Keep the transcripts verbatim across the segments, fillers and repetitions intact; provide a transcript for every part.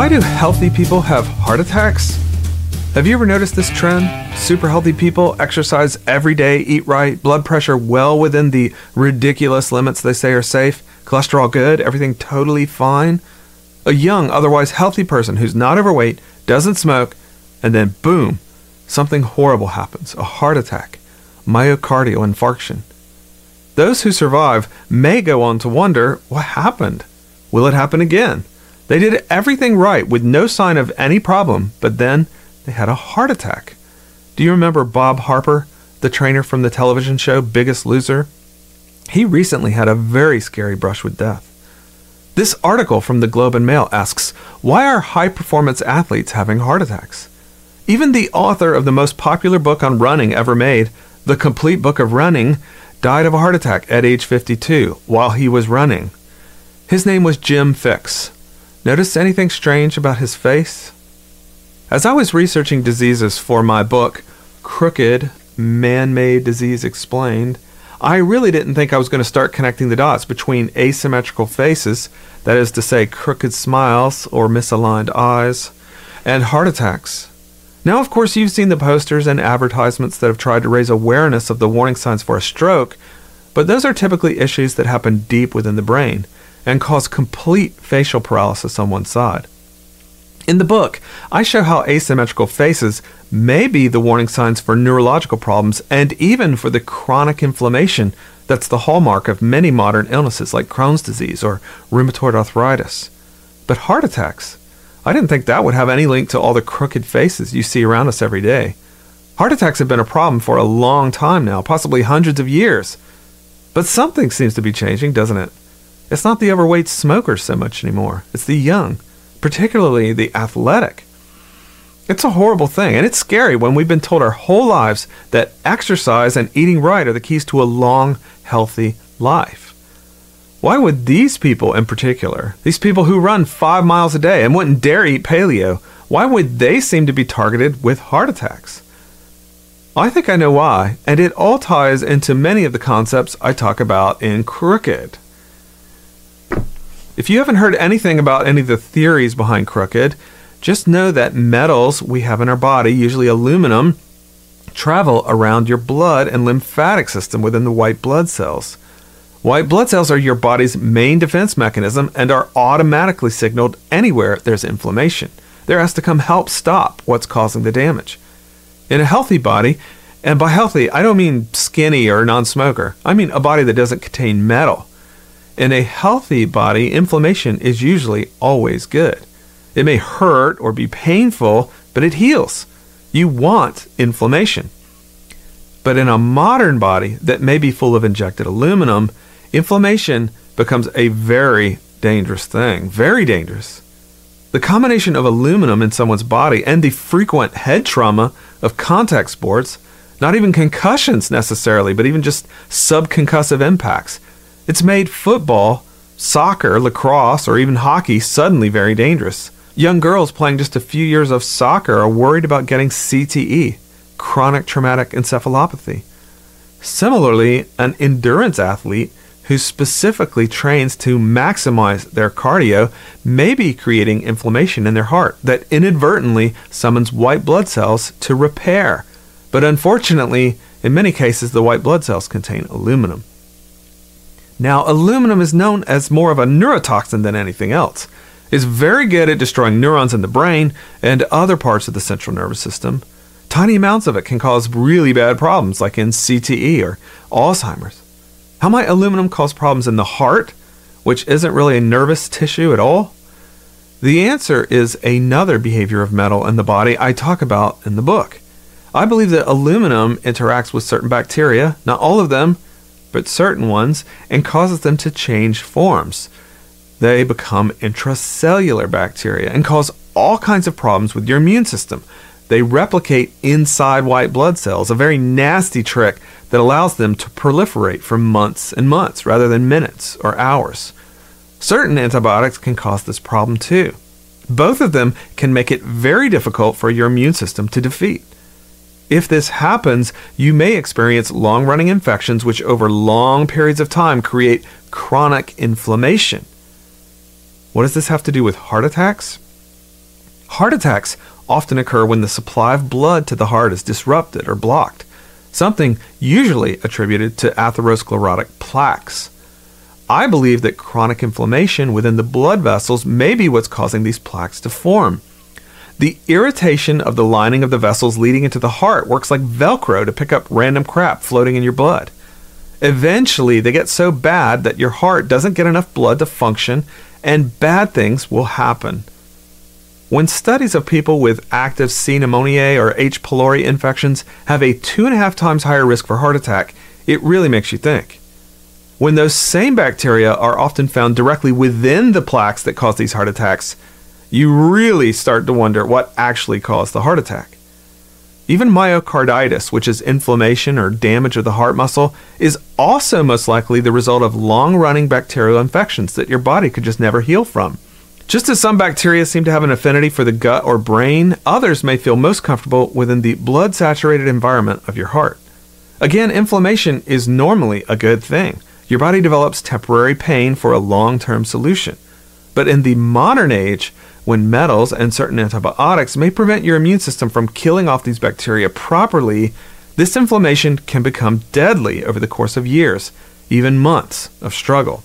Why do healthy people have heart attacks? Have you ever noticed this trend? Super healthy people exercise every day, eat right, blood pressure well within the ridiculous limits they say are safe, cholesterol good, everything totally fine. A young, otherwise healthy person who's not overweight, doesn't smoke, and then boom, something horrible happens, a heart attack, myocardial infarction. Those who survive may go on to wonder, what happened? Will it happen again? They did everything right with no sign of any problem, but then they had a heart attack. Do you remember Bob Harper, the trainer from the television show Biggest Loser? He recently had a very scary brush with death. This article from the Globe and Mail asks, why are high-performance athletes having heart attacks? Even the author of the most popular book on running ever made, The Complete Book of Running, died of a heart attack at age fifty-two while he was running. His name was Jim Fixx. Notice anything strange about his face? As I was researching diseases for my book, Crooked, Man-Made Disease Explained, I really didn't think I was going to start connecting the dots between asymmetrical faces, that is to say crooked smiles or misaligned eyes, and heart attacks. Now, of course, you've seen the posters and advertisements that have tried to raise awareness of the warning signs for a stroke, but those are typically issues that happen deep within the brain and cause complete facial paralysis on one side. In the book, I show how asymmetrical faces may be the warning signs for neurological problems and even for the chronic inflammation that's the hallmark of many modern illnesses like Crohn's disease or rheumatoid arthritis. But heart attacks? I didn't think that would have any link to all the crooked faces you see around us every day. Heart attacks have been a problem for a long time now, possibly hundreds of years. But something seems to be changing, doesn't it? It's not the overweight smokers so much anymore. It's the young, particularly the athletic. It's a horrible thing, and it's scary when we've been told our whole lives that exercise and eating right are the keys to a long, healthy life. Why would these people in particular, these people who run five miles a day and wouldn't dare eat paleo, why would they seem to be targeted with heart attacks? I think I know why, and it all ties into many of the concepts I talk about in Crooked. If you haven't heard anything about any of the theories behind Crooked, just know that metals we have in our body, usually aluminum, travel around your blood and lymphatic system within the white blood cells. White blood cells are your body's main defense mechanism and are automatically signaled anywhere there's inflammation. They're asked to come help stop what's causing the damage. In a healthy body, and by healthy, I don't mean skinny or non-smoker. I mean a body that doesn't contain metal. In a healthy body, inflammation is usually always good. It may hurt or be painful, but it heals. You want inflammation. But in a modern body that may be full of injected aluminum, inflammation becomes a very dangerous thing. Very dangerous. The combination of aluminum in someone's body and the frequent head trauma of contact sports, not even concussions necessarily, but even just subconcussive impacts, it's made football, soccer, lacrosse, or even hockey suddenly very dangerous. Young girls playing just a few years of soccer are worried about getting C T E, chronic traumatic encephalopathy. Similarly, an endurance athlete who specifically trains to maximize their cardio may be creating inflammation in their heart that inadvertently summons white blood cells to repair. But unfortunately, in many cases, the white blood cells contain aluminum. Now, aluminum is known as more of a neurotoxin than anything else. It's very good at destroying neurons in the brain and other parts of the central nervous system. Tiny amounts of it can cause really bad problems like in C T E or Alzheimer's. How might aluminum cause problems in the heart, which isn't really a nervous tissue at all? The answer is another behavior of metal in the body I talk about in the book. I believe that aluminum interacts with certain bacteria, not all of them, but certain ones, and causes them to change forms. They become intracellular bacteria and cause all kinds of problems with your immune system. They replicate inside white blood cells, a very nasty trick that allows them to proliferate for months and months rather than minutes or hours. Certain antibiotics can cause this problem too. Both of them can make it very difficult for your immune system to defeat. If this happens, you may experience long-running infections which over long periods of time create chronic inflammation. What does this have to do with heart attacks? Heart attacks often occur when the supply of blood to the heart is disrupted or blocked, something usually attributed to atherosclerotic plaques. I believe that chronic inflammation within the blood vessels may be what's causing these plaques to form. The irritation of the lining of the vessels leading into the heart works like Velcro to pick up random crap floating in your blood. Eventually, they get so bad that your heart doesn't get enough blood to function, and bad things will happen. When studies of people with active C. pneumoniae or H. pylori infections have a two and a half times higher risk for heart attack, it really makes you think. When those same bacteria are often found directly within the plaques that cause these heart attacks, you really start to wonder what actually caused the heart attack. Even myocarditis, which is inflammation or damage of the heart muscle, is also most likely the result of long-running bacterial infections that your body could just never heal from. Just as some bacteria seem to have an affinity for the gut or brain, others may feel most comfortable within the blood-saturated environment of your heart. Again, inflammation is normally a good thing. Your body develops temporary pain for a long-term solution. But in the modern age, when metals and certain antibiotics may prevent your immune system from killing off these bacteria properly, this inflammation can become deadly over the course of years, even months of struggle.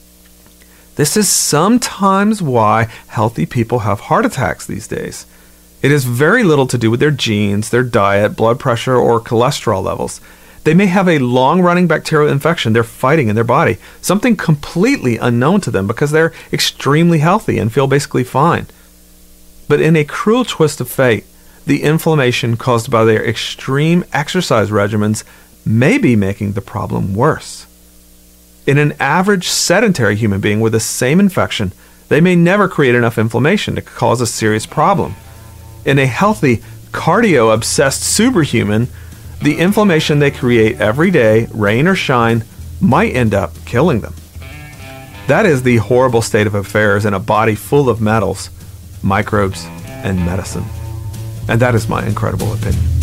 This is sometimes why healthy people have heart attacks these days. It has very little to do with their genes, their diet, blood pressure, or cholesterol levels. They may have a long-running bacterial infection they're fighting in their body, something completely unknown to them because they're extremely healthy and feel basically fine. But in a cruel twist of fate, the inflammation caused by their extreme exercise regimens may be making the problem worse. In an average sedentary human being with the same infection, they may never create enough inflammation to cause a serious problem. In a healthy, cardio-obsessed superhuman, the inflammation they create every day, rain or shine, might end up killing them. That is the horrible state of affairs in a body full of metals, microbes, and medicine. And that is my incredible opinion.